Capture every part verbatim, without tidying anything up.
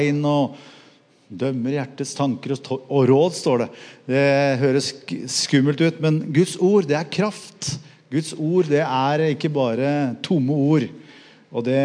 tegn og dømmer hjertets tanker og, og råd, står det. Det høres skummelt ut, men Guds ord, det er kraft. Guds ord, det er ikke bare tomme ord. Og det,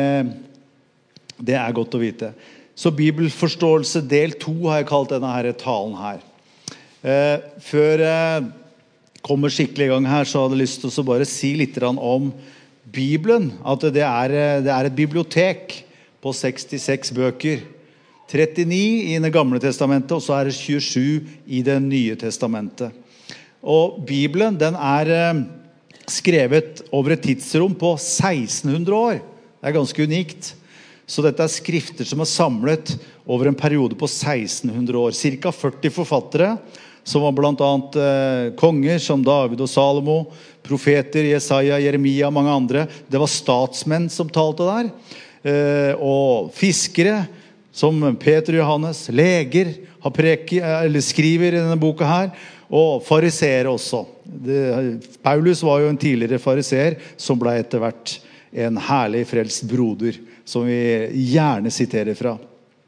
det er godt å vite. Så bibelforståelse del to har jeg kalt denne her talen her. Eh, før jeg kommer skikkelig i gang her, så hadde jeg lyst til å bare si litt om Bibelen. At det er, det er et bibliotek på sekstiseks bøker. trettini i det gamle testamentet, og så er det tjuesju i det nye testamentet. Og Bibelen, den er eh, skrevet over et tidsrom på seksten hundre år. Det er ganske unikt. Så dette er skrifter som er samlet over en periode på seksten hundre år. Cirka førti forfattere, som var blant annet eh, konger som David og Salomo, profeter, Jesaja, Jeremia, mange andre. Det var statsmenn som talte der. Eh, og fiskere, som Peter og Johannes, leger, har preke, eller skriver i denne boka her, og fariseere også. Det, Paulus var jo en tidligere fariseer, som ble etter hvert en herlig frelst broder, som vi gjerne siterer fra.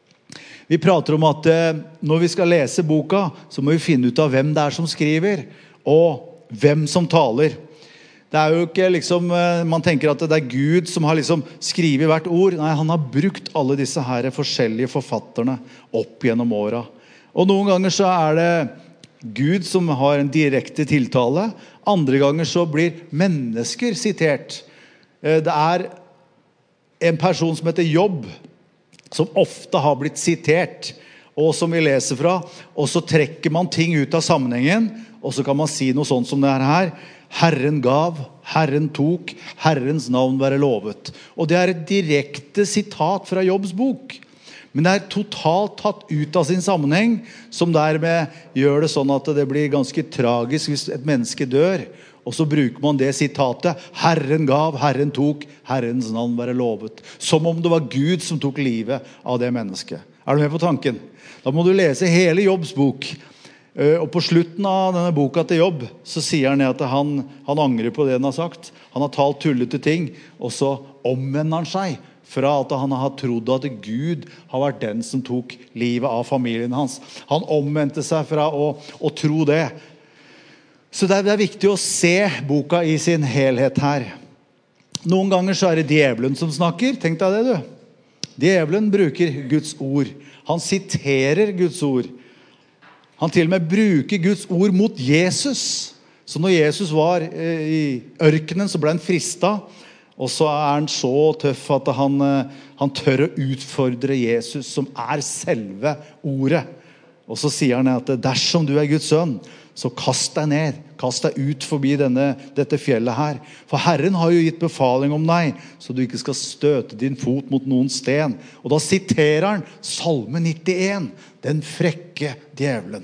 Vi prater om at eh, når vi skal lese boka, så må vi finne ut av hvem det er som skriver, og hvem som taler. Det er jo ikke liksom, man tenker at det er Gud som har liksom skrivet hvert ord. Nei, han har brukt alle disse her forskjellige forfatterne opp gjennom åra. Og noen ganger så er det Gud som har en direkte tiltale. Andre ganger så blir mennesker sitert. Det er en person som heter Jobb, som ofte har blitt sitert, og som vi leser fra. Og så trekker man ting ut av sammenhengen, og så kan man si noe sånt som det er her. Herren gav, Herren tok, Herrens navn være lovet. Og det er et direkte sitat fra Jobbs bok. Men det er totalt tatt ut av sin sammenheng, som dermed gjør det sånn at det blir ganske tragisk hvis et menneske dør. Og så bruker man det sitatet, Herren gav, Herren tok, Herrens navn være lovet. Som om det var Gud som tok livet av det mennesket. Er du med på tanken? Da må du lese hele Jobbs bok. Og på slutten av denne boka til Jobb, så sier han at han, han angrer på det han har sagt. Han har talt tullete ting, og så omvender han seg fra at han har trodd at Gud har vært den som tok livet av familien hans. Han omvendte seg fra å, å tro det. Så det er, det er viktig å se boka i sin helhet her. Noen ganger så er det djevelen som snakker. Tenk deg det, du. Djevelen bruker Guds ord. Han siterer Guds ord. Han til og med bruker Guds ord mot Jesus. Så når Jesus var i ørkenen, så ble han fristet. Og så er han så tøff at han, han tør å utfordre Jesus, som er selve ordet. Og så sier han at dersom du er Guds sønn, så kast deg ned. Kast deg ut forbi denne, dette fjellet her. For Herren har jo gitt befaling om deg, så du ikke skal støte din fot mot noen sten. Og da siterer han Salme nittien, den frekke djevelen.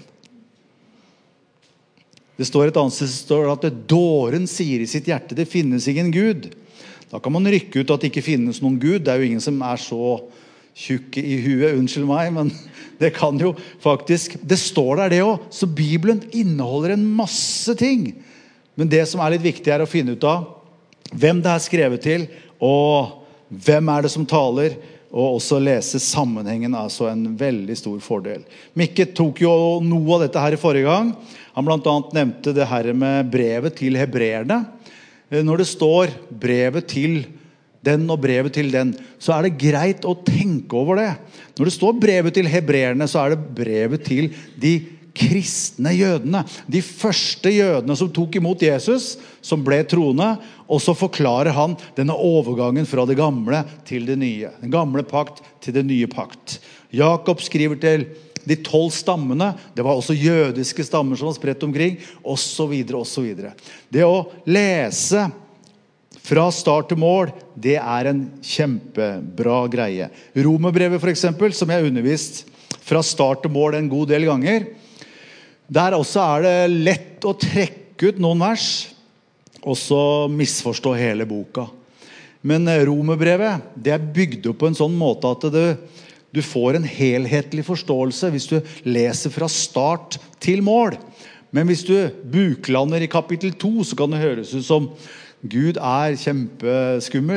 Det står et annet sted, står at dåren sier i sitt hjerte, det finnes ingen Gud. Da kan man rykke ut at det ikke finnes noen Gud. Det er jo ingen som er så tjukke i huet, unnskyld meg, men det kan jo faktisk, det står der det også. Så Bibelen inneholder en masse ting. Men det som er litt viktig er å finne ut av hvem det er skrevet til, og hvem er det som taler, og også lese sammenhengen, altså en veldig stor fordel. Mikke tok jo noe av dette her i forrige gang. Han blant annet nevnte det her med brevet til hebreerne. Når det står brevet til den og brevet til den, så er det greit å tenke over det. Når det står brevet til hebreerne, så er det brevet til de kristne jødene. De første jødene som tok imot Jesus, som ble troende, og så forklarer han denne overgangen fra det gamle til det nye. Den gamle pakt til det nye pakt. Jakob skriver til de tolv stammene, det var også jødiske stammer som var spredt omkring, og så videre, og så videre. Det å lese fra start til mål, det er en kjempebra greie. Romerbrevet for eksempel, som jeg har undervist fra start til mål en god del ganger, der også er det lett å trekke ut noen vers, og så misforstå hele boka. Men Romerbrevet, det er bygd opp på en sånn måte at det Du får en helhetlig forståelse hvis du leser fra start til mål. Men hvis du buklander i kapittel to, så kan det høres ut som Gud er kjempeskummel.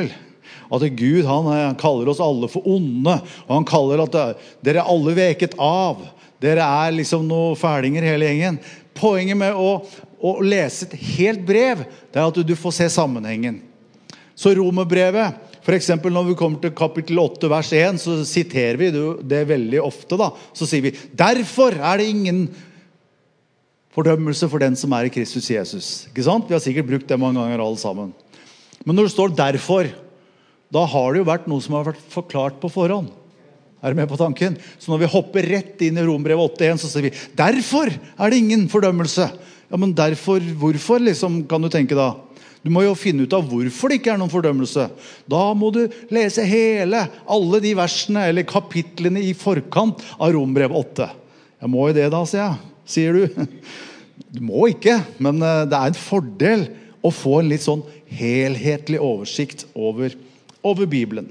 At Gud, han, han kaller oss alle for onde, og han kaller at dere er alle veket av. Dere er liksom noen ferdinger hele gjengen. Poenget med å, å lese et helt brev, det er at du får se sammenhengen. Så Romerbrevet, for eksempel når vi kommer til kapittel åtte, vers én, så siterer vi det veldig ofte da. Så sier vi, derfor er det ingen fordømmelse for den som er i Kristus Jesus. Ikke sant? Vi har sikkert brukt det mange ganger alle sammen. Men når det står derfor, da har det jo vært noe som har vært forklart på forhånd. Er du med på tanken? Så når vi hopper rett inn i Romerbrevet åtte én, så sier vi, derfor er det ingen fordømmelse. Ja, men derfor, hvorfor liksom, kan du tenke da? Du må jo finne ut av hvorfor det ikke er noen fordømmelse. Da må du lese hele, alle de versene eller kapitlene i forkant av Romerbrevet åtte. Jeg må jo det da, sier jeg. Sier du? Du må ikke, men det er en fordel å få en litt sånn helhetlig oversikt over, over Bibelen.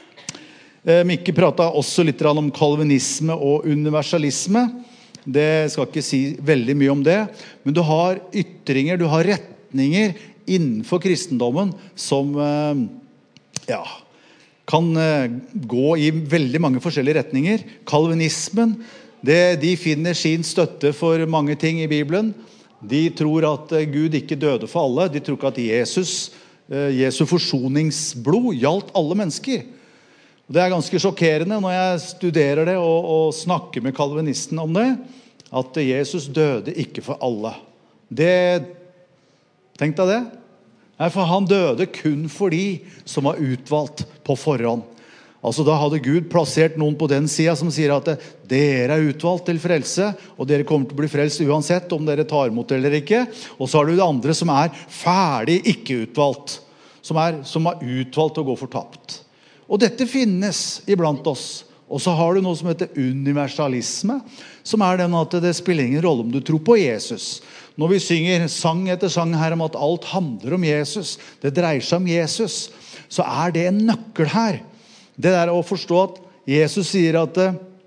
Mikke pratet også litt om kalvinisme og universalisme. Det skal ikke si veldig mye om det, men du har ytringer, du har retninger innenfor kristendommen som ja, kan gå i veldig mange forskjellige retninger. Kalvinismen, det, de finner sin støtte for mange ting i Bibelen. De tror at Gud ikke døde for alle. De tror ikke at Jesus, Jesu forsoningsblod gjaldt alle mennesker. Det er ganske sjokkerende når jeg studerer det og, og snakker med kalvinisten om det, at Jesus døde ikke for alle. Det, tenk deg det? Nei, for han døde kun for de som var utvalgt på forhånd. Altså da hadde Gud plassert noen på den siden som sier at dere er utvalgt til frelse, og dere kommer til å bli frelst uansett om dere tar imot eller ikke. Og så har du det andre som er ferdig ikke utvalgt, som er, som er utvalgt å gå fortapt. Og dette finnes iblant oss. Og så har du noe som heter universalisme, som er den at det spiller ingen rolle om du tror på Jesus. Når vi synger sang etter sang her om at alt handler om Jesus, det dreier seg om Jesus, så er det en nøkkel her. Det er å forstå at Jesus sier at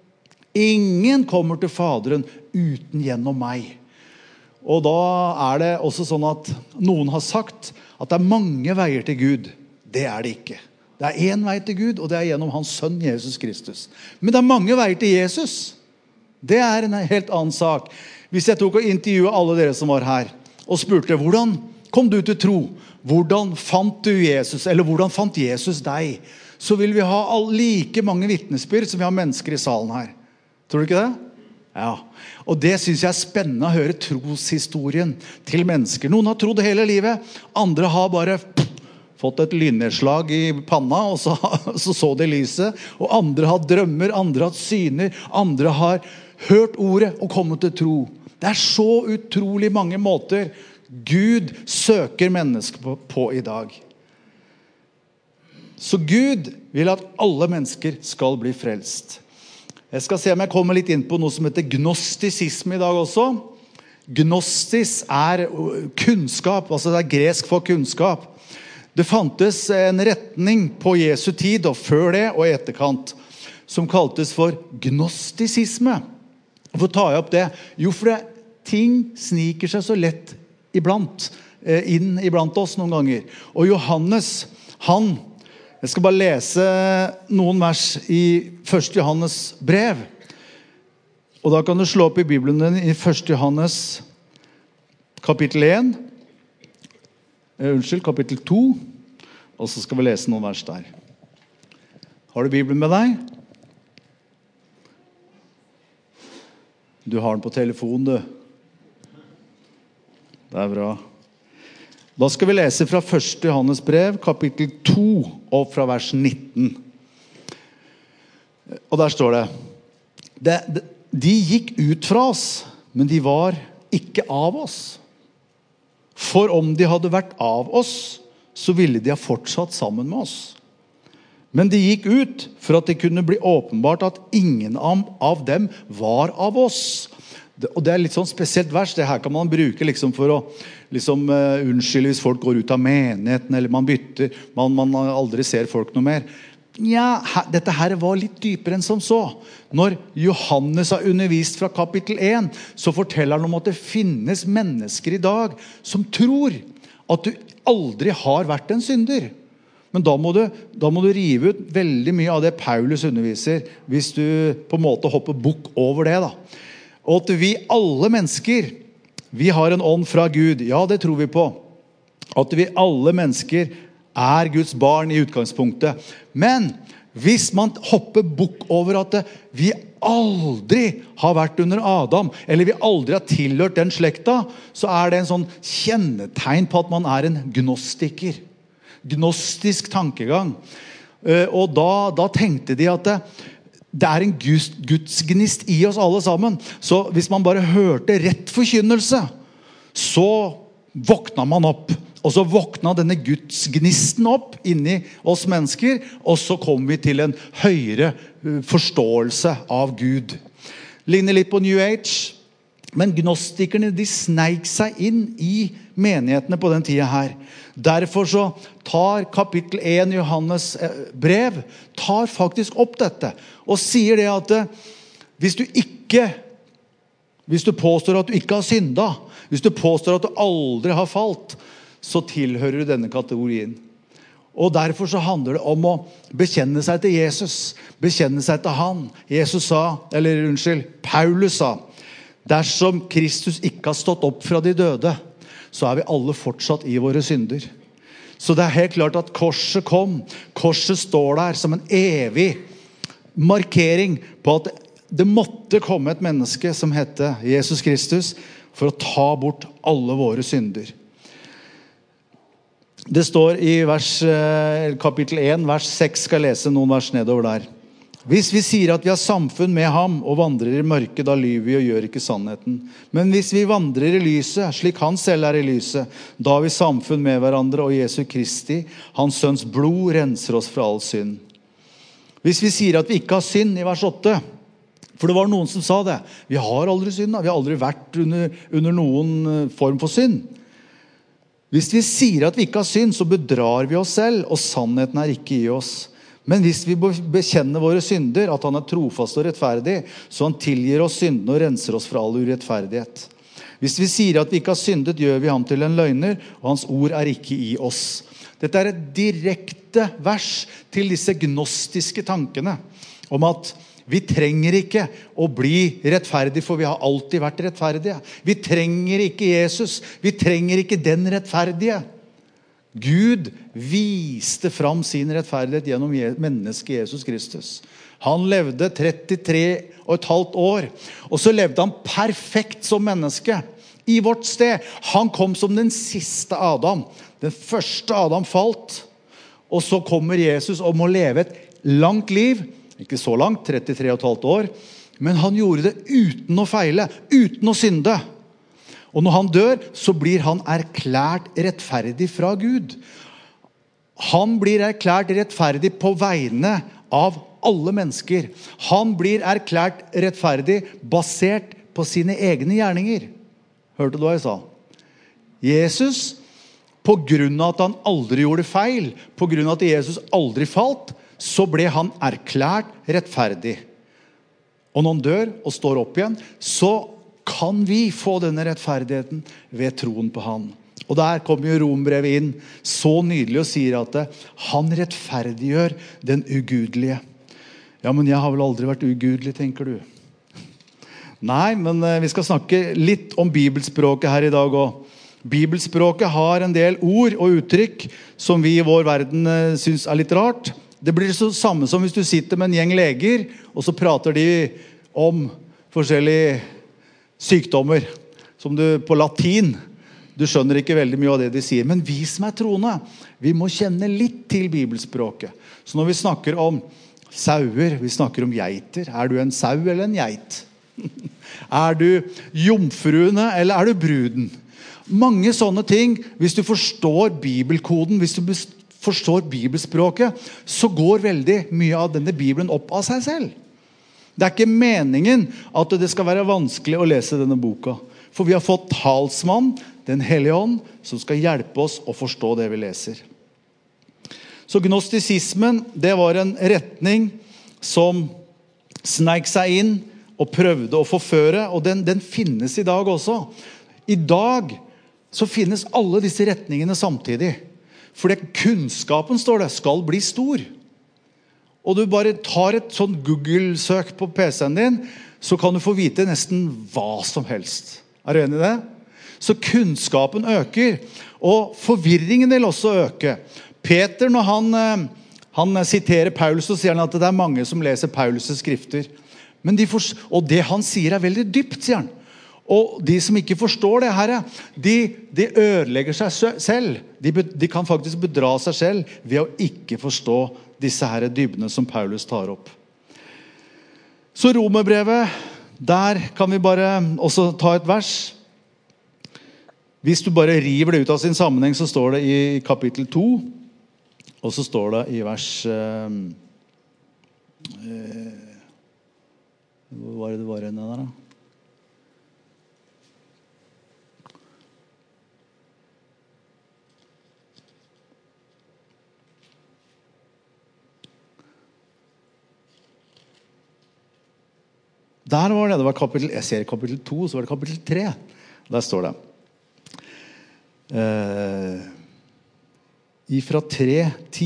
ingen kommer til Faderen uten gjennom meg. Og da er det også sånn at noen har sagt at det er mange veier til Gud. Det er det ikke. Det er en vei til Gud, og det er gjennom hans sønn Jesus Kristus. Men det er mange veier til Jesus. Det er en helt annen sak. Hvis jeg tok og intervjuet alle dere som var her, og spurte, hvordan kom du til tro? Hvordan fant du Jesus? Eller hvordan fant Jesus deg? Så vil vi ha like mange vittnesbyrd som vi har mennesker i salen her. Tror du ikke det? Ja. Og det synes jeg er spennende å høre troshistorien til mennesker. Noen har trodd hele livet, andre har bare fått et lynnedslag i panna, og så, så så de lyset. Og andre har drømmer, andre har syner, andre har hørt ordet og kommet til tro. Det er så utrolig mange måter Gud søker mennesker på, på i dag. Så Gud vil at alle mennesker skal bli frelst. Jeg skal se om jeg kommer litt inn på noe som heter gnostisisme i dag også. Gnostis er kunnskap, altså det er gresk for kunnskap. Det fantes en retning på Jesu tid, og før det og i etterkant, som kaltes for gnostisisme. Hvorfor tar jeg opp det? Jo, for det, ting sniker seg så lett iblant, inn iblant oss noen ganger. Og Johannes, han, jeg skal bare lese noen vers i første Johannes brev. Og da kan du slå opp i Bibelen din i første Johannes kapittel én. Unnskyld, kapittel to, og så skal vi lese noen vers der. Har du Bibelen med deg? Du har den på telefonen, du. Det er bra. Da skal vi lese fra første Johannes brev, kapittel to, opp fra vers nitten. Og der står det, det, det de gikk ut fra oss, men de var ikke av oss. For om de hadde vært av oss, så ville de ha fortsatt sammen med oss. Men de gikk ut for at det kunne bli åpenbart at ingen av dem var av oss. Og det er litt sånn spesielt vers. Det her kan man bruke liksom for å liksom, uh, unnskylde hvis folk går ut av menigheten, eller man bytter, man, man aldri ser folk noe mer. Ja, her, dette her var litt dypere enn som så. Når Johannes har undervist fra kapittel én, så forteller han om at det finnes mennesker i dag som tror at du aldri har vært en synder. Men da må, du, da må du rive ut veldig mye av det Paulus underviser, hvis du på en måte hopper bukk over det da. Og at vi alle mennesker, vi har en ånd fra Gud, ja det tror vi på. At vi alle mennesker er Guds barn i utgangspunktet. Men hvis man hopper bukk over at vi aldri har vært under Adam, eller vi aldri har tilhørt den slekta, så er det en sånn kjennetegn på at man er en gnostiker. Gnostisk tankegang. Og da, da tenkte de at det, det er en Guds, gudsgnist i oss alle sammen. Så hvis man bare hørte rett forkynnelse, så våkna man opp. Og så våkna denne gudsgnisten opp inni oss mennesker, og så kom vi til en høyere forståelse av Gud. Ligner litt på New Age, men gnostikerne de sneik seg inn i menighetene på den tiden her. Derfor så tar kapittel en i Johannes brev, tar faktisk opp dette, og sier det at hvis du ikke, hvis du påstår at du ikke har synda, hvis du påstår at du aldri har falt, så tilhører du denne kategorien. Og derfor så handler det om å bekjenne seg til Jesus, bekjenne seg til han. Jesus sa, eller unnskyld, Paulus sa, dersom Kristus ikke har stått opp fra de døde, så er vi alle fortsatt i våre synder. Så det er helt klart at korset kom. Korset står der som en evig markering på at det måtte komme et menneske som hette Jesus Kristus for å ta bort alle våre synder. Det står i vers, kapittel en, vers seks, skal jeg lese noen vers nedover der. Hvis vi sier at vi har samfunn med ham og vandrer i mørket, da lyver vi og gjør ikke sannheten. Men hvis vi vandrer i lyset, slik han selv er i lyset, da har vi samfunn med hverandre, og Jesu Kristi, hans sønns blod, renser oss fra all synd. Hvis vi sier at vi ikke har synd, i vers åtte, for det var noen som sa det, vi har aldri synd, vi har aldri vært under, under noen form for synd. Hvis vi sier at vi ikke har synd, så bedrar vi oss selv, og sannheten er ikke i oss. Men hvis vi bekjenner våre synder, at han er trofast og rettferdig, så han tilgir oss syndene og renser oss fra all urettferdighet. Hvis vi sier at vi ikke har syndet, gjør vi ham til en løgner, og hans ord er ikke i oss. Dette er et direkte vers til disse gnostiske tankene, om at vi trenger ikke å bli rettferdige, for vi har alltid vært rettferdige. Vi trenger ikke Jesus, vi trenger ikke den rettferdige. Gud viste fram sin rettferdighet gjennom mennesket Jesus Kristus. Han levde trettitre og et halvt år, og så levde han perfekt som menneske i vårt sted. Han kom som den siste Adam. Den første Adam falt, og så kommer Jesus og må leve et langt liv, ikke så langt, trettitre og et halvt år, men han gjorde det uten å feile, uten å synde. Og når han dør, så blir han erklært rettferdig fra Gud. Han blir erklært rettferdig på vegne av alle mennesker. Han blir erklært rettferdig basert på sine egne gjerninger. Hørte du hva jeg sa? Jesus, på grunn av at han aldri gjorde feil, på grunn av at Jesus aldri falt, så ble han erklært rettferdig. Og når han dør og står opp igjen, så kan vi få denne rettferdigheten ved troen på han. Og der kommer jo Rombrevet inn så nydelig og sier at han rettferdiggjør den ugudelige. Ja, men jeg har vel aldri vært ugudelig, tenker du? Nei, men vi skal snakke litt om bibelspråket her i dag også. Bibelspråket har en del ord og uttrykk som vi i vår verden synes er litt rart. Det blir så samme som hvis du sitter med en gjeng leger, og så prater de om forskjellige sykdommer, som du på latin, du skjønner ikke veldig mye av det de sier, men vi som er troende, vi må kjenne litt til bibelspråket. Så når vi snakker om sauer, vi snakker om geiter, er du en sau eller en geit? Er du jomfruene eller er du bruden? Mange sånne ting, hvis du forstår bibelkoden, hvis du forstår bibelspråket, så går veldig mye av denne Bibelen opp av seg selv. Det er ikke meningen at det skal være vanskelig å lese denne boka, for vi har fått talsmann, den Hellige Ånd, som skal hjelpe oss å forstå det vi leser. Så gnostisismen, det var en retning som sneik seg inn og prøvde å forføre, og den, den finnes i dag også. I dag så finnes alle disse retningene samtidig. Fordi kunnskapen, står det, skal bli stor. Og du bare tar et sånn Google-søk på P C-en din, så kan du få vite nesten hva som helst. Er du enig i det? Så kunnskapen øker, og forvirringen vil også øke. Peter, når han, han siterer Paulus, så sier han at det er mange som leser Paulus' skrifter. Men de for, og det han sier er veldig dypt, sier han. Og de som ikke forstår det her, de, de ødelegger seg selv. De, de kan faktisk bedra seg selv ved å ikke forstå disse her dybene som Paulus tar opp. Så Romerbrevet, der kan vi bare også ta et vers. Hvis du bare river det ut av sin sammenheng, så står det i kapittel to, og så står det i vers eh, eh, hvor var det det var henne der da? Der var det, det var kapittel, jeg ser kapittel to, så var det kapittel tre. Der står det. Eh, ifra tre ti.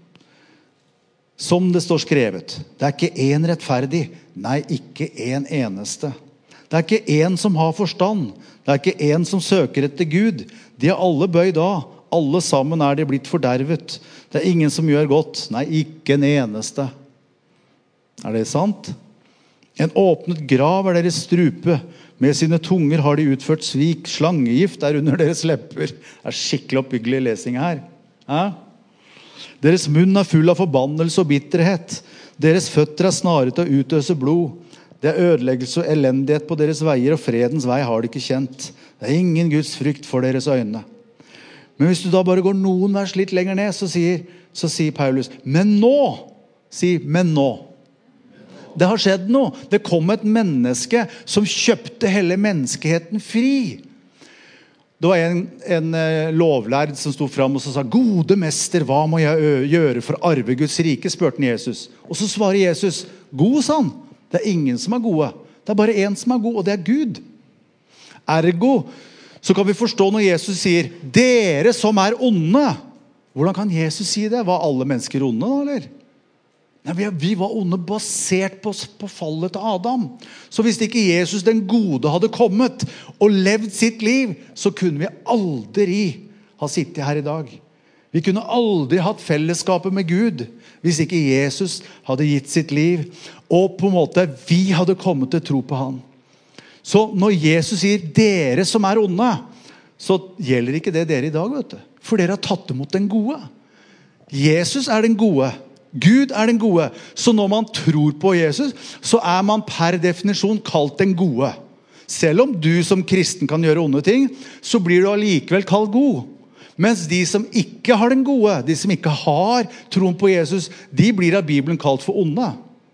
Som det står skrevet. Det er ikke en rettferdig. Nei, ikke en eneste. Det er ikke en som har forstand. Det er ikke en som søker etter Gud. De er alle bøyd av. Alle sammen er de blitt fordervet. Det er ingen som gjør godt. Nei, ikke en eneste. Er det sant? En åpnet grav er deres strupe. Med sine tunger har de utført svik. Slangegift er under deres lepper. Det er skikkelig oppbyggelig lesing her. Ja? Deres munn er full av forbannelse og bitterhet. Deres føtter er snaret til å utøse blod. Det er ødeleggelse og elendighet på deres veier, og fredens vei har de ikke kjent. Det er ingen Guds frykt for deres øyne. Men hvis du da bare går noen vers litt lenger ned, så sier, så sier Paulus, men nå, si, men nå. Det har skjedd noe. Det kom et menneske som kjøpte hele menneskeheten fri. Det var en, en lovlærd som stod frem og så sa, gode mester, hva må jeg gjøre for å arve Guds rike, spurte han Jesus. Og så svarer Jesus, god, sa han. Det er ingen som er gode. Det er bare en som er god, og det er Gud. Ergo, så kan vi forstå når Jesus sier, dere som er onde. Hvordan kan Jesus si det? Var alle mennesker onde da, eller? Nei, vi var onde basert på, på fallet til Adam. Så hvis ikke Jesus den gode hadde kommet og levd sitt liv, så kunne vi aldri ha sittet her i dag. Vi kunne aldri hatt fellesskapet med Gud hvis ikke Jesus hadde gitt sitt liv, og på en måte vi hadde kommet til tro på han. Så når Jesus sier dere som er onde, så gjelder ikke det dere i dag, vet du. For dere har tatt imot den gode. Jesus er den gode. Gud er den gode. Så når man tror på Jesus, så er man per definisjon kalt den gode. Selv om du som kristen kan gjøre onde ting, så blir du allikevel kalt god. Mens de som ikke har den gode, de som ikke har troen på Jesus, de blir av Bibelen kalt for onde.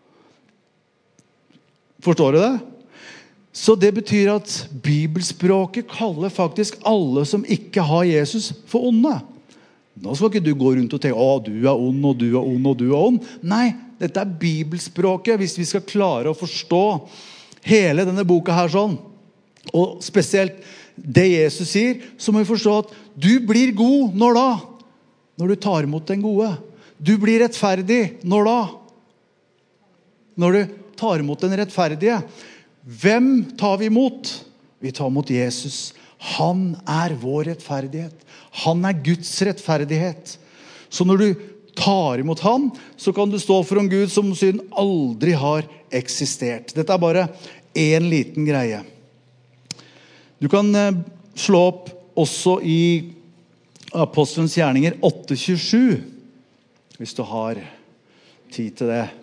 Forstår du det? Så det betyr at bibelspråket kaller faktisk alle som ikke har Jesus for onde. Nå skal ikke du gå rundt og tenke, å, du er ond, og du er ond, og du er ond. Nei, dette er bibelspråket, hvis vi skal klare å forstå hele denne boka her sånn. Og spesielt det Jesus sier, så må vi forstå at du blir god når da? Når du tar imot den gode. Du blir rettferdig når da? Når du tar imot den rettferdige. Hvem tar vi imot? Vi tar imot Jesus. Han er vår rettferdighet. Han er Guds rettferdighet. Så når du tar imot han, så kan du stå for en Gud som syn aldri har eksistert. Dette er bare en liten greie. Du kan slå opp også i Apostelens gjerninger åtte tjuesju, hvis du har tid til det.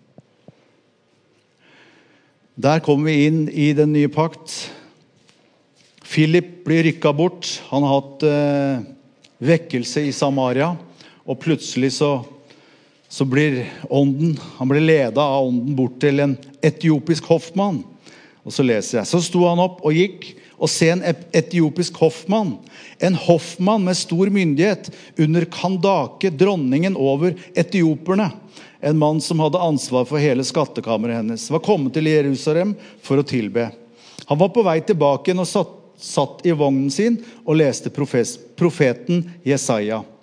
Der kommer vi inn i den nye pakt. Philip blir rykket bort. Han har hatt eh, vekkelse i Samaria, og plutselig så, så blir ånden, han blir ledet av ånden bort til en etiopisk hoffmann. Og så leser jeg, så sto han opp og gikk, og se en etiopisk hoffmann, en hoffmann med stor myndighet under Kandake, dronningen over etioperne, en mann som hadde ansvar for hele skattekammeret hennes, var kommet til Jerusalem for å tilbe. Han var på vei tilbake og satt satt i vognen sin og leste profes, profeten Jesaja.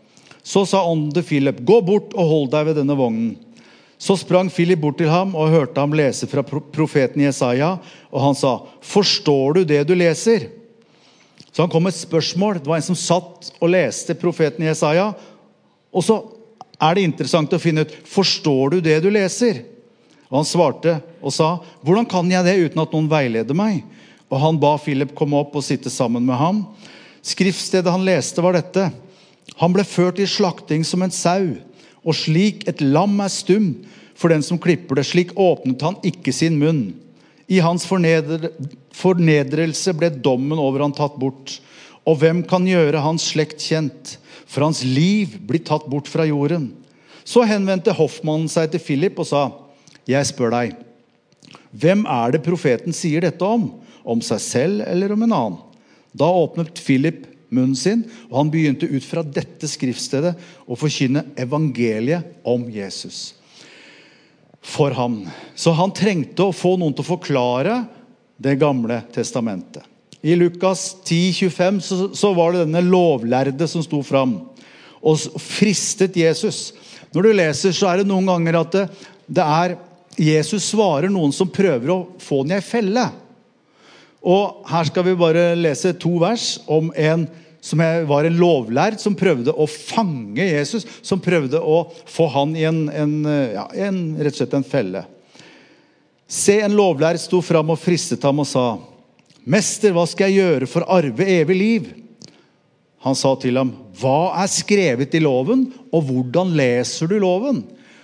Så sa ånden til Philip, gå bort og hold deg ved denne vognen. Så sprang Philip bort til ham og hørte ham lese fra profeten Jesaja, og han sa, forstår du det du leser? Så han kom med et spørsmål. Det var en som satt og leste profeten Jesaja, og så er det interessant å finne ut, forstår du det du leser? Og han svarte og sa, hvordan kan jeg det uten at noen veileder meg? Og han ba Philip komme opp og sitte sammen med ham. Skriftstedet han leste var dette. Han ble ført i slakting som en sau, og slik et lam er stum for den som klipper det, slik åpnet han ikke sin munn. I hans fornedre, fornedrelse ble dommen over han tatt bort. Og hvem kan gjøre hans slekt kjent? For hans liv blir tatt bort fra jorden. Så henvendte hoffmannen seg til Philip og sa, jeg spør deg, hvem er det profeten sier dette om? Om seg selv eller om en annen? Da åpnet Philip munnen sin, og han begynte ut fra dette skriftstedet å forkynne evangeliet om Jesus for ham. Så han trengte å få noen til å forklare det gamle testamentet. I Lukas ti tjuefem så, så var det denne lovlærde som sto fram og fristet Jesus. Når du leser så er det noen ganger at det, det er Jesus svarer noen som prøver å få den i felle. Og her skal vi bare lese to vers om en som var en lovlærd som prøvde å fange Jesus, som prøvde å få han i en, en, ja, en rett og slett en felle. Se, en lovlærd sto fram og fristet ham og sa, Mester, hva skal jeg gjøre for å arve evig liv? Han sa til ham, hva er skrevet i loven, og hvordan leser du loven?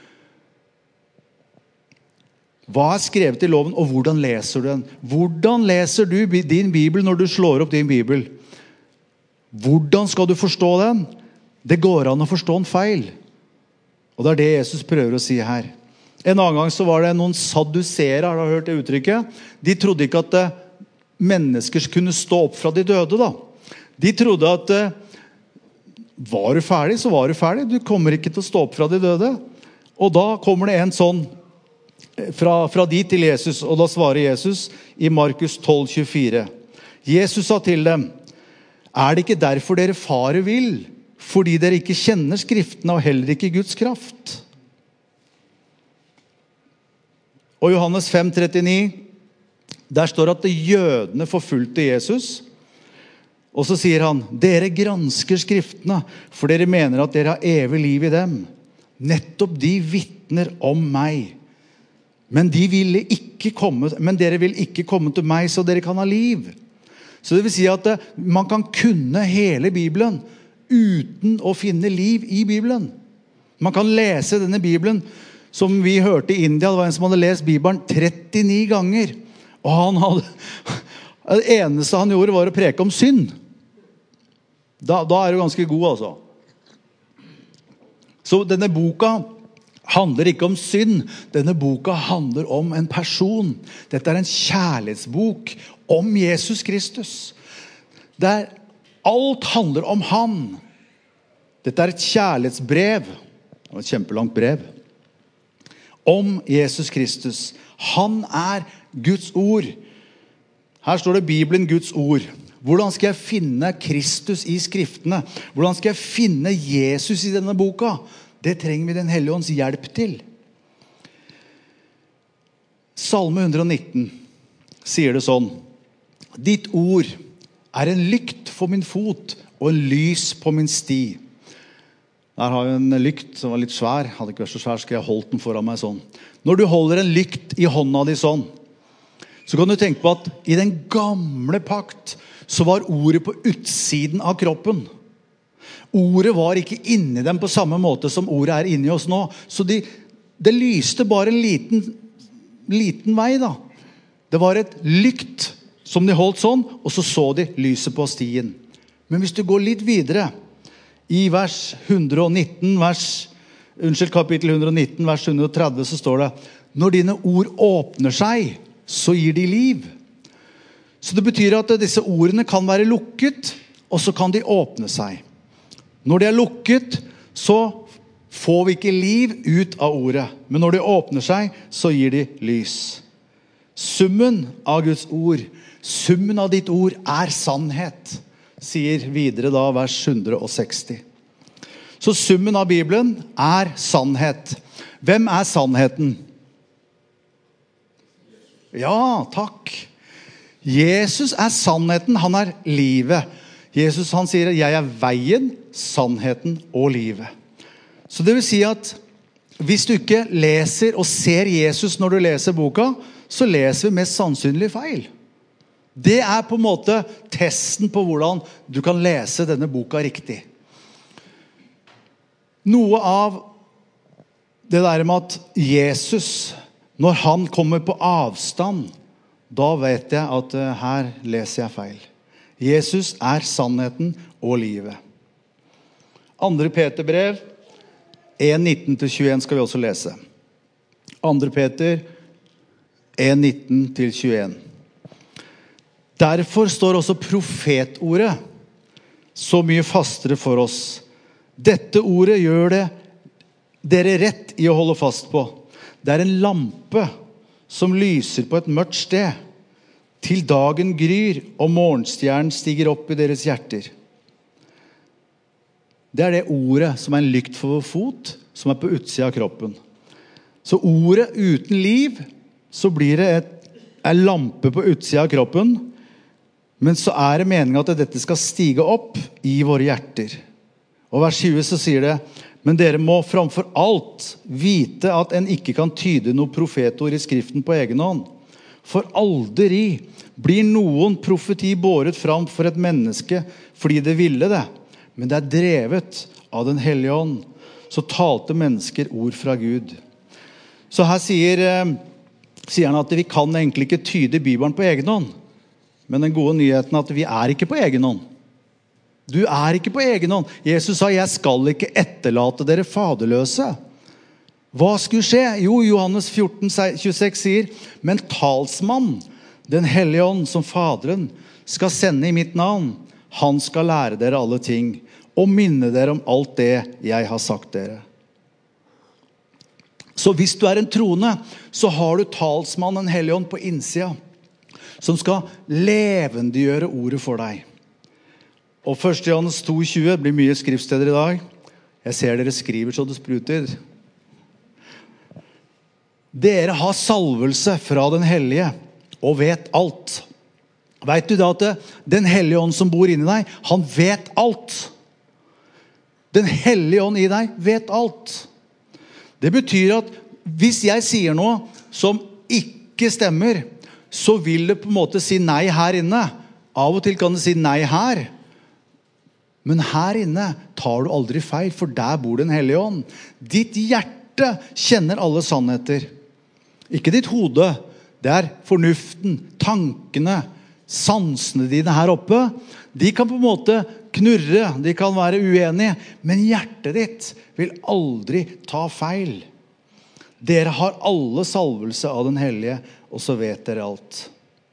Hva er skrevet i loven, og hvordan leser du den? Hvordan leser du din bibel når du slår opp din bibel? Hvordan skal du forstå den? Det går an å forstå en feil. Og det er det Jesus prøver å si her. En annen gang så var det noen sadduseere, har du hørt det uttrykket? De trodde ikke at mennesker kunne stå opp fra de døde da. De trodde at var du ferdig, så var du ferdig. Du kommer ikke til å stå opp fra de døde. Og da kommer det en sånn fra, fra de til Jesus, og da svarer Jesus i Markus tolv tjuefire. Jesus sa til dem, er det ikke derfor dere farer vil? Fordi dere ikke kjenner skriftene og heller ikke Guds kraft. Og Johannes fem trettini, der står at jødene forfulgte Jesus. Og så sier han, dere gransker skriftene, for dere mener at dere har evig liv i dem. Nettopp de vittner om meg. Men, de ville ikke komme, men dere vil ikke komme til meg, så dere kan ha liv. Så det vil si at man kan kunne hele Bibelen uten å finne liv i Bibelen. Man kan lese denne Bibelen, som vi hørte i India, det var en som hadde lest Bibelen trettini ganger. Og han hadde, det eneste han gjorde var å preke om synd. Da, da er du ganske god, altså. Så denne boka handler ikke om synd. Denne boka handler om en person. Dette er en kjærlighetsbok om Jesus Kristus. Der alt handler om han. Dette er et kjærlighetsbrev. Det var et kjempelangt brev. Om Jesus Kristus. Han er Guds ord. Her står det Bibelen, Guds ord. Hvordan skal jeg finne Kristus i skriftene? Hvordan skal jeg finne Jesus i denne boka? Det trenger vi den Hellige Ånds hjelp til. Salme one hundred nineteen sier det sånn. Ditt ord er en lykt for min fot og en lys på min sti. Der har jeg en lykt som var litt svær. Hadde ikke vært så svær, skulle jeg holdt den foran meg sånn. Når du holder en lykt i hånda di sånn, så kan du tenke på at i den gamle pakt så var ordet på utsiden av kroppen. Ordet var ikke inni dem på samme måte som ordet er inni oss nå. Så de, det lyste bare en liten, liten vei da. Det var et lykt som de holdt sånn, og så så de lyset på stien. Men hvis du går litt videre, i vers one hundred nineteen, vers, unnskyld, kapittel one hundred nineteen, vers one hundred thirty, så står det, når dine ord åpner seg, så gir de liv. Så det betyr at disse ordene kan være lukket, og så kan de åpne seg. Når de er lukket, så får vi ikke liv ut av ordet. Men når de åpner seg, så gir de lys. Summen av Guds ord, summen av ditt ord er sannhet, sier videre da vers one hundred sixty. Så summen av Bibelen er sannhet. Hvem er sannheten? Ja, takk. Jesus er sannheten, han er livet. Jesus han sier, jeg er veien, sannheten og livet. Så det vil si at hvis du ikke leser og ser Jesus når du leser boka, så leser vi mest sannsynlig feil. Det er på en måte testen på hvordan du kan lese denne boka riktig. Noe av det der med at Jesus, når han kommer på avstand, da vet jeg at uh, her leser jeg feil. Jesus er sannheten og livet. Andre Peter brev, en nitten til tjueen skal vi også lese. Andre Peter, en nitten til tjueen. Derfor står også profetordet så mye fastere for oss. Dette ordet gjør det dere rett i å holde fast på. Det er en lampe som lyser på et mørkt sted, til dagen gryr og morgenstjernen stiger opp i deres hjerter. Det er det ordet som er en lykt for vår fot, som er på utsida av kroppen. Så ordet uten liv, så blir det et, en lampe på utsida av kroppen, men så er det meningen at dette skal stige opp i våre hjerter. Og vers tjue så sier det, men dere må framfor alt vite at en ikke kan tyde noe profetord i skriften på egen hånd. For aldri blir noen profeti båret fram for et menneske fordi det ville det. Men det er drevet av den hellige ånd. Så talte mennesker ord fra Gud. Så her sier, sier han at vi kan egentlig ikke tyde Bibelen på egen hånd. Men den gode nyheten er at vi er ikke på egen hånd. Du er ikke på egen hånd. Jesus sa, jeg skal ikke etterlate dere faderløse. Hva skulle skje? Jo, Johannes fjorten tjueseks sier, men talsmann, den hellige ånd som faderen skal sende i mitt navn, han skal lære dere alle ting, og minne dere om alt det jeg har sagt dere. Så hvis du er en troende, så har du talsmann, den hellige ånd på innsida, som skal levendegjøre ordet for deg. Og første Johannes to tjue blir mye skriftsteder i dag. Jeg ser dere skriver så det spruter. Dere har salvelse fra den hellige og vet alt. Vet du da at den hellige ånd som bor inni deg, han vet alt. Den hellige ånd i deg vet alt. Det betyr at hvis jeg sier noe som ikke stemmer, så vil det på en måte si nei her inne. Av og til kan det si nei her. Men her inne tar du aldri feil, for der bor den hellige ånd. Ditt hjerte kjenner alle sannheter. Ikke ditt hode. Det er fornuften, tankene, sansene dine her oppe. De kan på en måte knurre, de kan være uenige, men hjertet ditt vil aldri ta feil. Dere har alle salvelse av den hellige, og så vet dere alt.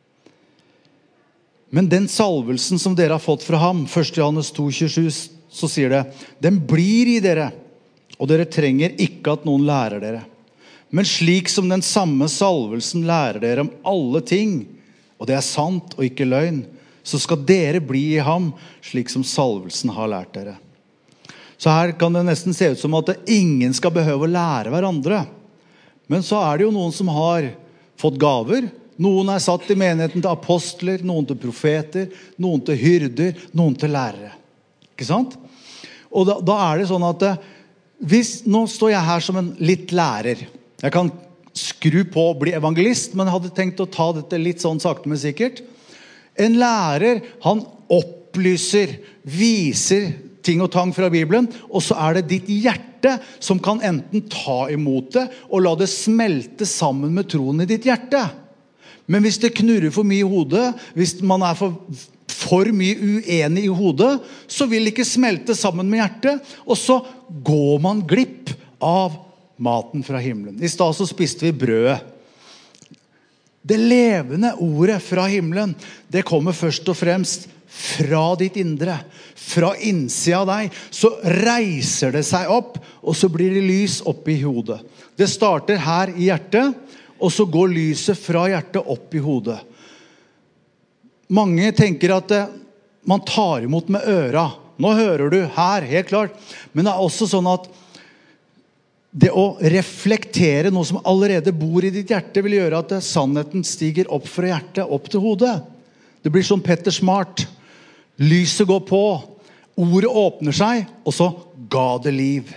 Men den salvelsen som dere har fått fra ham, første Johannes to tjuesju, så sier det, den blir i dere, og dere trenger ikke at noen lærer dere. Men slik som den samme salvelsen lærer dere om alle ting, og det er sant og ikke løgn, så skal dere bli i ham, slik som salvelsen har lært dere. Så her kan det nesten se ut som at ingen skal behøve å lære hverandre. Men så er det jo noen som har fått gaver. Noen er satt i menigheten til apostler, noen til profeter, noen til hyrder, noen til lærere. Ikke sant? Og da, da er det sånn at hvis, nå står jeg her som en litt lærer. Jeg kan skru på å bli evangelist, men jeg hadde tenkt å ta dette litt sånn sakte, men sikkert. En lærer, han opplyser, viser ting og tang fra Bibelen, og så er det ditt hjerte som kan enten ta imot det, og la det smelte sammen med troen i ditt hjerte. Men hvis det knurrer for mye i hodet, hvis man er for, for mye uenig i hodet, så vil det ikke smelte sammen med hjertet, og så går man glipp av maten fra himmelen. I stedet så spiste vi brødet. Det levende ordet fra himmelen, det kommer først og fremst fra ditt indre, fra innsida av deg, så reiser det seg opp, og så blir det lys opp i hodet. Det starter her i hjertet, og så går lyset fra hjertet opp i hodet. Mange tenker at man tar imot med øra Nå hører du her, helt klart. Men det er også sånn at det å reflektere noe som allerede bor i ditt hjerte vil gjøre at sannheten stiger opp fra hjertet, opp til hodet. Det blir som Petter Smart. Lyset går på, ordet åpner seg, og så ga det liv.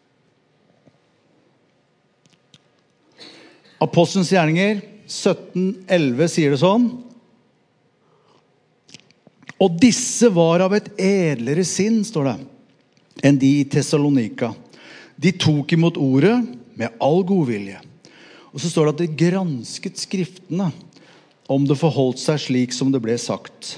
Apostelens gjerninger sytten elleve sier det sånn. Og disse var av et edlere sinn, står det, enn de i Thessalonika. De tok imot ordet med all godvilje. Og så står det at de gransket skriftene om det forholdt seg slik som det ble sagt.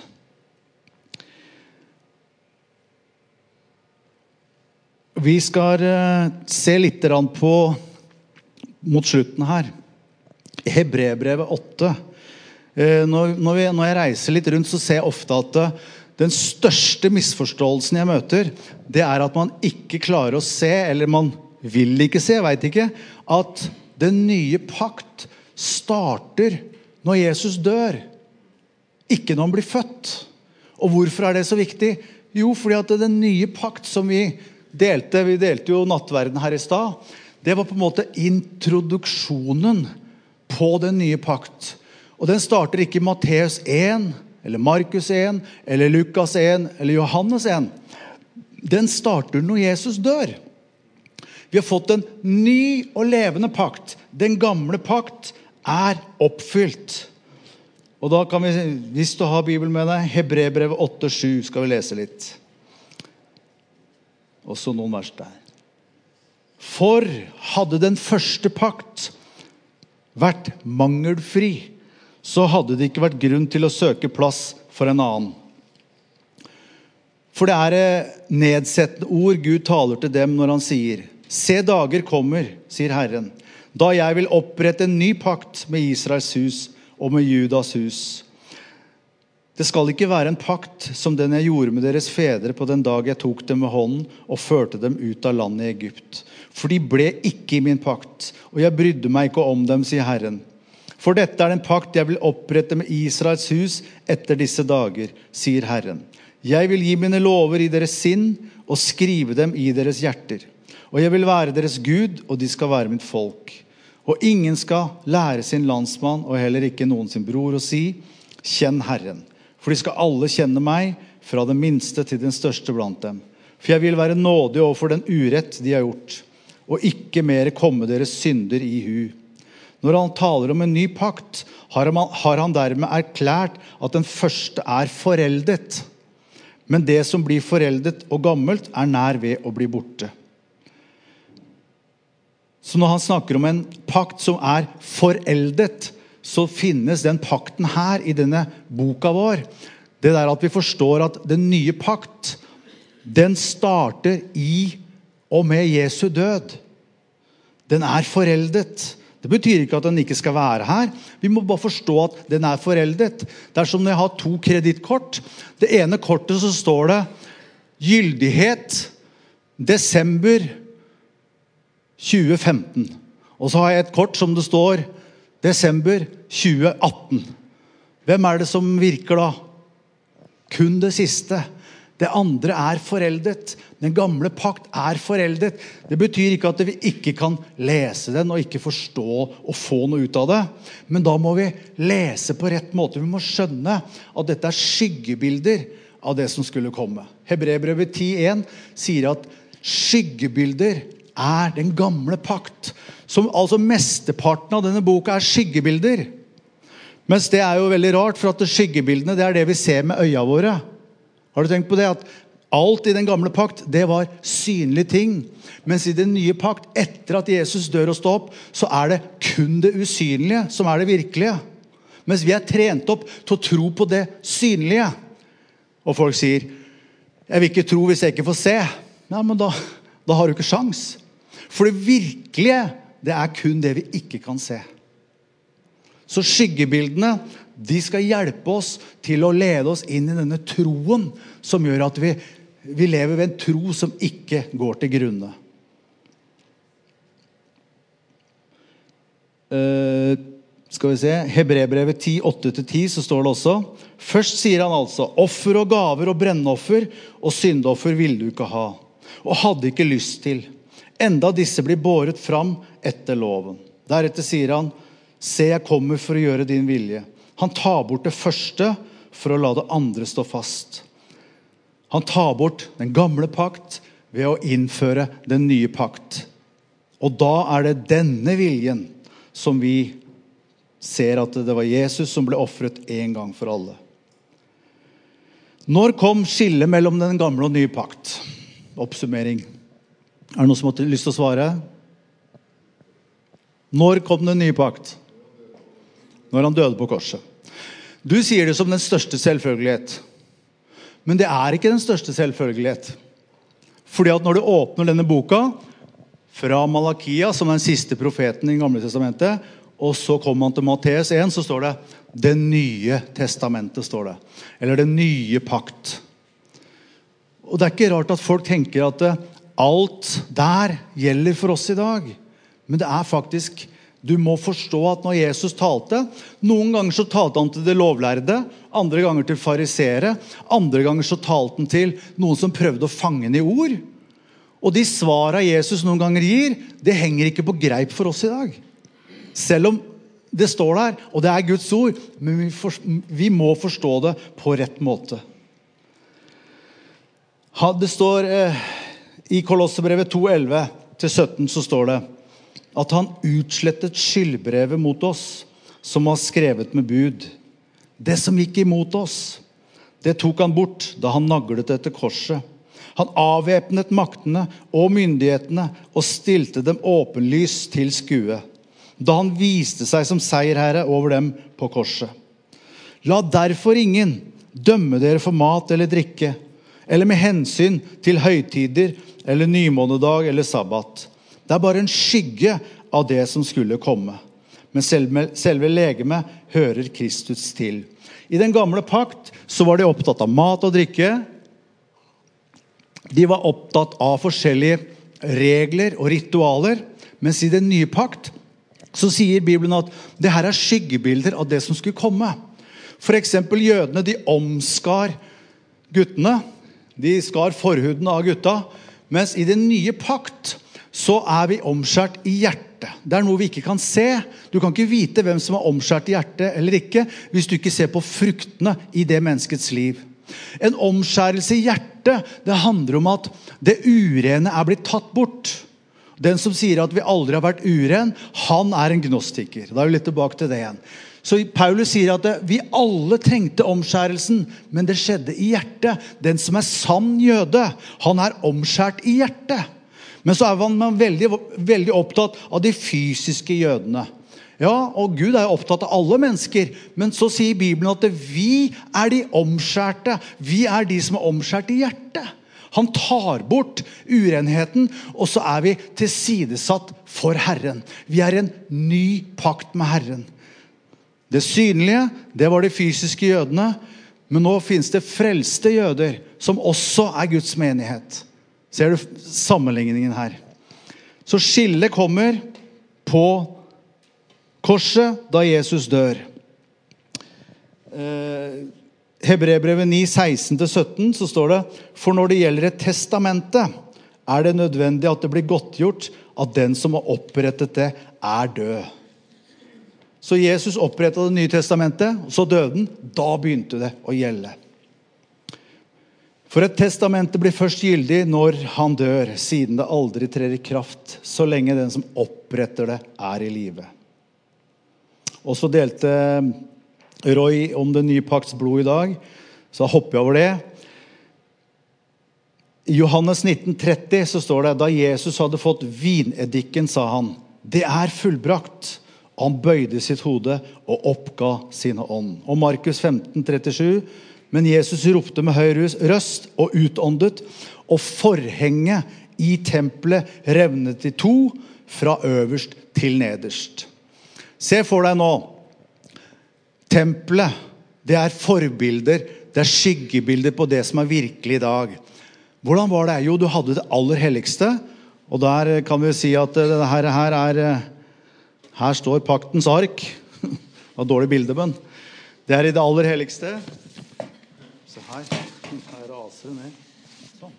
Vi skal se litt på mot slutten her. Hebreerbrevet åtte. Når, når, vi, når jeg reiser litt rundt, så ser jeg ofte at den største misforståelsen jeg møter, det er at man ikke klarer å se, eller man vil ikke se, jeg vet ikke, at den nye pakt starter når Jesus dør, ikke når han blir født. Og hvorfor er det så viktig? Jo, fordi at den nye pakt som vi delte, vi delte jo nattverden her i stad, det var på en måte introduksjonen på den nye pakt. Og den starter ikke i Matteus én, eller Markus én, eller Lukas én, eller Johannes én. Den starter når Jesus dør. Vi har fått en ny og levende pakt. Den gamle pakt er oppfylt. Og da kan vi, hvis du har Bibelen med deg, Hebreerbrevet åtte sju skal vi lese litt. Og så noen vers der. For hadde den første pakt vært mangelfri, så hadde det ikke vært grunn til å søke plass for en annen. For det er nedsettende ord Gud taler til dem når han sier, «Se dager kommer, sier Herren, da jeg vil opprette en ny pakt med Israels hus og med Judas hus. Det skal ikke være en pakt som den jeg gjorde med deres fedre på den dag jeg tok dem med hånden og førte dem ut av landet i Egypt. For de ble ikke i min pakt, og jeg brydde meg ikke om dem, sier Herren. For dette er den pakt jeg vil opprette med Israels hus etter disse dager, sier Herren. Jeg vil gi mine lover i deres sinn og skrive dem i deres hjerter. Og jeg vil være deres Gud, og de skal være mitt folk. Og ingen skal lære sin landsmann, og heller ikke noen sin bror, å si, kjenn Herren. For de skal alle kjenne meg, fra den minste til den største blant dem. For jeg vil være nådig overfor den urett de har gjort, og ikke mer komme deres synder i hu. Når han taler om en ny pakt, har han, har han dermed erklært at den første er foreldet. Men det som blir foreldet og gammelt er nær ved å bli borte. Så når han snakker om en pakt som er foreldet, så finnes den pakten her i denne boka vår. Det der at vi forstår at den nye pakt, den starter i og med Jesu død. Den er foreldet. Det betyr ikke at den ikke skal være her. Vi må bare forstå at den er foreldet. Det er som når jeg har to kredittkort. Det ene kortet så står det gyldighet desember tjue femten. Og så har jeg et kort som det står desember tjue atten. Hvem er det som virker da? Kun det siste. Det andre er foreldet. Den gamle pakt er foreldet. Det betyr ikke at vi ikke kan lese den og ikke forstå og få noe ut av det. Men da må vi lese på rett måte. Vi må skjønne at dette er skyggebilder av det som skulle komme. Hebreerbrevet ti én sier at skyggebilder er den gamle pakt. Som altså mesteparten av denne boka er skyggebilder. Mens det er jo veldig rart, for at skyggebildene, det er det vi ser med øya våre. Har du tenkt på det? At alt i den gamle pakt, det var synlige ting. Mens i den nye pakt, etter at Jesus dør og står opp, så er det kun det usynlige som er det virkelige. Mens vi er trent opp til å tro på det synlige. Og folk sier, jeg vil ikke tro hvis jeg ikke får se. Ja, men da, da har du ikke sjans. For det virkelige, det er kun det vi ikke kan se. Så skyggebildene, de skal hjelpe oss til å lede oss inn i denne troen som gjør at vi, vi lever ved en tro som ikke går til grunne. Uh, Skal vi se, Hebreerbrevet ti, åtte til ti, så står det også. Først sier han altså, offer og gaver og brennoffer og syndoffer vil du ikke ha, og hadde ikke lyst til, enda disse blir båret fram etter loven. Deretter sier han, se jeg kommer for å gjøre din vilje. Han tar bort det første for å la det andre stå fast. Han tar bort den gamle pakt ved å innføre den nye pakt. Og da er det denne viljen som vi ser at det var Jesus som ble offret en gang for alle. Når kom skillet mellom den gamle og nye pakt? Oppsummering. Er det noen som har lyst til å svare? Når kom den nye pakt? Når han døde på korset. Du sier det som den største selvfølgelighet. Men det er ikke den største selvfølgelighet. Fordi at når du åpner denne boka, fra Malakia, som den siste profeten i Gamle testamentet, og så kommer man til Matteus en, så står det det nye testamentet, står det. Eller det nye pakt. Og det er ikke rart at folk tenker at alt der gjelder for oss i dag. Men det er faktisk, du må forstå at når Jesus talte, noen ganger så talte han til det lovlærde, andre ganger til farisere, andre ganger så talte han til noen som prøvde å fange den i ord. Og de svarene Jesus noen ganger gir, det henger ikke på greip for oss i dag. Selv om det står der, og det er Guds ord, men vi, for, vi må forstå det på rett måte. Det står eh, i Kolossebrevet to, elleve til sytten, så står det at han utslettet skyldbrevet mot oss, som var skrevet med bud. Det som gikk imot oss, det tok han bort da han naglet etter korset. Han avvæpnet maktene og myndighetene og stilte dem åpenlys til skue, da han viste seg som seierherre over dem på korset. La derfor ingen dømme dere for mat eller drikke, eller med hensyn til høytider, eller nymånedag eller sabbat. Det er bare en skygge av det som skulle komme. Men selve, selve legemet hører Kristus til. I den gamle pakt så var de opptatt av mat og drikke. De var opptatt av forskjellige regler og ritualer, mens i den nye pakt så sier Bibelen at det her er skyggebilder av det som skulle komme. For eksempel jødene, de omskar guttene, de skar forhuden av gutta, mens i den nye pakt så er vi omskjært i hjertet. Det er noe vi ikke kan se. Du kan ikke vite hvem som er omskjært i hjertet eller ikke, hvis du ikke ser på fruktene i det menneskets liv. En omskjærelse i hjertet, det handler om at det urene er blitt tatt bort. Den som sier at vi aldri har vært uren, han er en gnostiker. Da er vi litt tilbake til det igjen. Så Paulus sier at det, vi alle trengte omskjærelsen, men det skjedde i hjertet. Den som er sann jøde, han er omskjært i hjertet. Men så er man veldig, veldig opptatt av de fysiske jødene. Ja, og Gud er jo opptatt av alle mennesker, men så sier Bibelen at vi er de omskjærte. Vi er de som er omskjært i hjertet. Han tar bort urenheten, og så er vi tilsidesatt for Herren. Vi er en ny pakt med Herren. Det synlige, det var de fysiske jødene, men nå finnes det frelste jøder, som også er Guds menighet. Ser du sammenligningen her? Så skillet kommer på korset da Jesus dør. Eh, Hebreerbrevet ni, seksten til sytten, så står det, for når det gjelder et testamente, er det nødvendig at det blir godtgjort at den som har opprettet det er død. Så Jesus opprettet det nye testamentet, og så døde den, da begynte det å gjelde. For et testamente blir først gyldig når han dør, siden det aldri trer i kraft, så lenge den som oppretter det er i live. Og så delte Roy om det nye pakts blod i dag, så hopper jeg over det. I Johannes nitten tretti så står det, da Jesus hadde fått vinedikken, sa han, det er fullbrakt. Han bøyde sitt hode og oppga sine ånd. Og Markus femten, trettisju, men Jesus ropte med høy røst og utåndet, og forhenget i tempelet revnet i to, fra øverst til nederst. Se for deg nå, tempelet, det er forbilder, det er skyggebilder på det som er virkelig i dag. Hvordan var det? Jo, du hadde det aller helligste, og der kan vi si at det her, her er, her står paktens ark, Det var dårlig bilde, men det er i det aller helligste. Se her, her raser det ned. Sånn.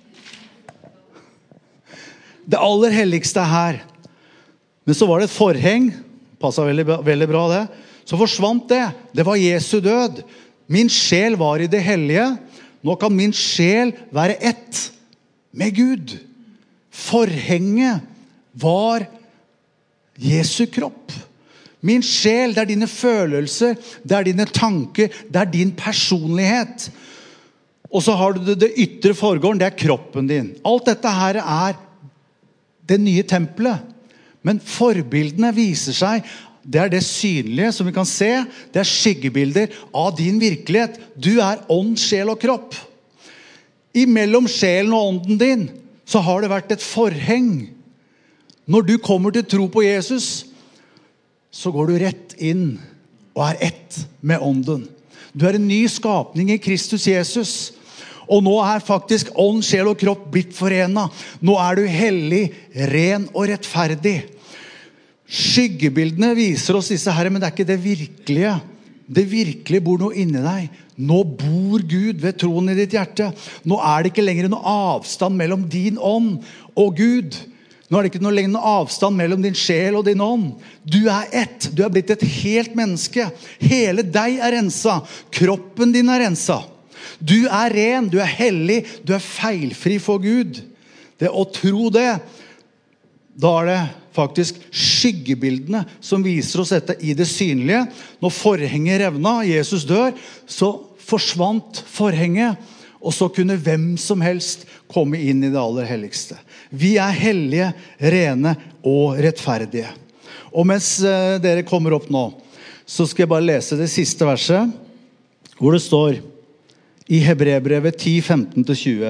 Det aller helligste er her. Men så var det et forheng, passet veldig, veldig bra det. Så forsvant det. Det var Jesu død. Min sjel var i det hellige. Nå kan min sjel være ett med Gud. Forhenget var Jesu kropp. Min sjel, det er dine følelser, det er dine tanker, det er din personlighet. Og så har du det, det ytre forgården, det er kroppen din. Alt dette her er det nye tempelet. Men forbildene viser seg, det er det synlige som vi kan se, det er skyggebilder av din virkelighet. Du er ånd, sjel og kropp. Imellom sjelen og ånden din, så har det vært et forheng. Når du kommer til tro på Jesus, så går du rett inn og er ett med ånden. Du er en ny skapning i Kristus Jesus. Og nå er faktisk ånd, sjel og kropp blitt forenet. Nå er du hellig, ren og rettferdig. Skyggebildene viser oss disse her, men det er ikke det virkelige. Det virkelige bor noe inni deg. Nå bor Gud ved troen i ditt hjerte. Nå er det ikke lenger noe avstand mellom din ånd og Gud. Nå er det ikke noe lenger noe avstand mellom din sjel og din ånd. Du er ett. Du er blitt et helt menneske. Hele deg er renset. Kroppen din er renset. Du er ren, du er hellig, du er feilfri for Gud. Det å tro det, da er det faktisk skyggebildene som viser oss dette i det synlige. Når forhenget revna, Jesus dør, så forsvant forhenget, og så kunne hvem som helst komme inn i det aller helligste. Vi er hellige, rene og rettferdige. Og mens dere kommer opp nå, så skal jeg bare lese det siste verset, hvor det står i Hebreerbrevet ti, femten til tjue.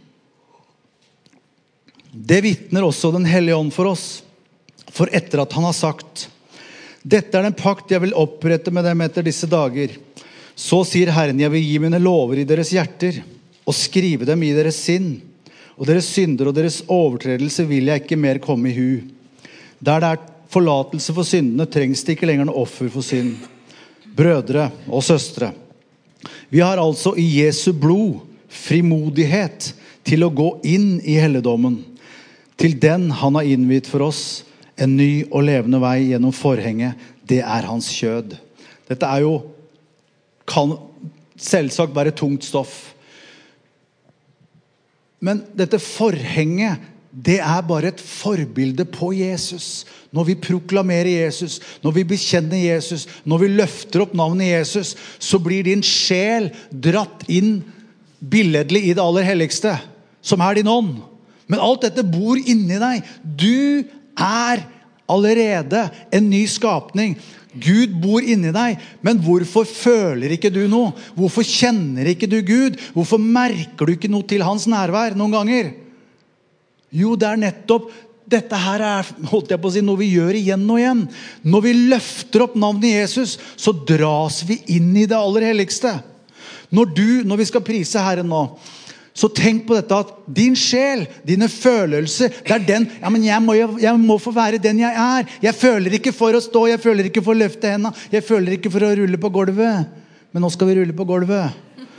Det vittner også den hellige ånd for oss, for etter at han har sagt, dette er den pakt jeg vil opprette med dem etter disse dager. Så sier Herren, jeg vil gi mine lover i deres hjerter, og skrive dem i deres sinn. Og deres synder og deres overtredelse vil jeg ikke mer komme i hu. Der det er forlatelse for syndene, trengs det ikke lenger noe offer for synd. Brødre og søstre, vi har altså i Jesu blod frimodighet til å gå inn i helligdommen. Til den han har innviet for oss en ny og levende vei gjennom forhenget. Det er hans kjød. Dette er jo, kan selvsagt være tungt stoff. Men dette forhenget, det er bare et forbilde på Jesus. Når vi proklamerer Jesus, når vi bekjenner Jesus, når vi løfter opp navnet Jesus, så blir din sjel dratt inn billedlig i det aller helligste, som er din ånd. Men alt dette bor inni deg. Du er allerede en ny skapning. Gud bor inni deg, men hvorfor føler ikke du noe? Hvorfor kjenner ikke du Gud? Hvorfor merker du ikke noe til hans nærvær noen ganger? Jo, det er nettopp, dette her er, holdt jeg på å si, noe vi gjør igjen og igjen. Når vi løfter opp navnet Jesus, så dras vi inn i det aller helligste. Når du, når vi skal prise Herren nå, så tenk på dette at din sjel, dine følelser, det er den, ja, men jeg må, jeg må få være den jeg er. Jeg føler ikke for å stå, jeg føler ikke for å løfte hendene, jeg føler ikke for å rulle på gulvet. Men nå skal vi rulle på gulvet.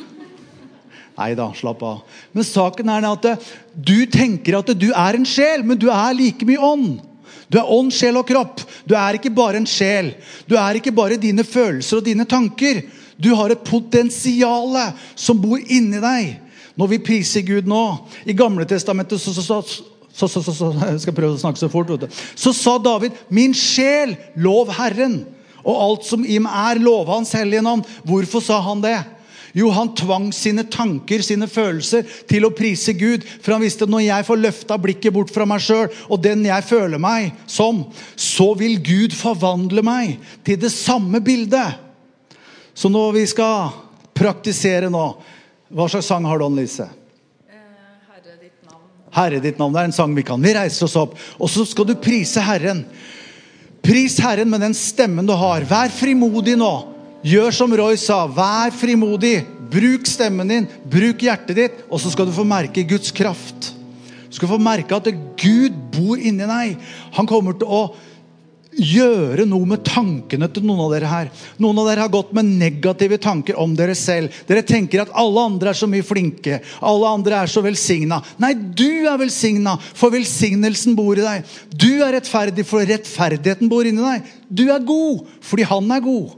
Neida, slapp av. Men saken er at du tenker at du er en sjel, men du er like mye ånd. Du er ånd, sjel og kropp. Du er ikke bare en sjel. Du er ikke bare dine følelser og dine tanker. Du har et potensiale som bor inni deg. Når vi priser Gud nå, i Gamle testamentet, så, så, så, så, så, så, så jeg skal prøve å snakke så fort, vet du. Så sa David, min sjel, lov Herren, og alt som i meg er, lov hans hellige navn. Hvorfor sa han det? Jo, han tvang sine tanker, sine følelser til å prise Gud, for han visste at når jeg får løftet blikket bort fra meg selv, og den jeg føler meg som, så vil Gud forvandle meg til det samme bildet. Så når vi skal praktisere nå, hva slags sang har du, Annelise? Herre ditt navn. Herre ditt navn, det er en sang vi kan. Vi reiser oss opp, og så skal du prise Herren. Pris Herren med den stemmen du har. Vær frimodig nå. Gjør som Roy sa, vær frimodig. Bruk stemmen din, bruk hjertet ditt, og så skal du få merke Guds kraft. Du skal få merke at Gud bor inni deg. Han kommer til å gjøre noe med tankene til noen av dere her. Noen av dere har gått med negative tanker om dere selv. Dere tenker at alle andre er så mye flinke. Alle andre er så velsignet. Nei, du er velsignet, for velsignelsen bor i deg. Du er rettferdig, for rettferdigheten bor inni deg. Du er god, fordi han er god.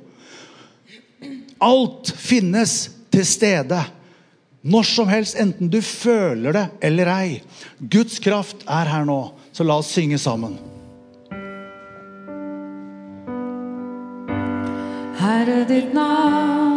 Alt finnes til stede. Når som helst, enten du føler det eller ei. Guds kraft er her nå. Så la oss synge sammen. Herre, ditt navn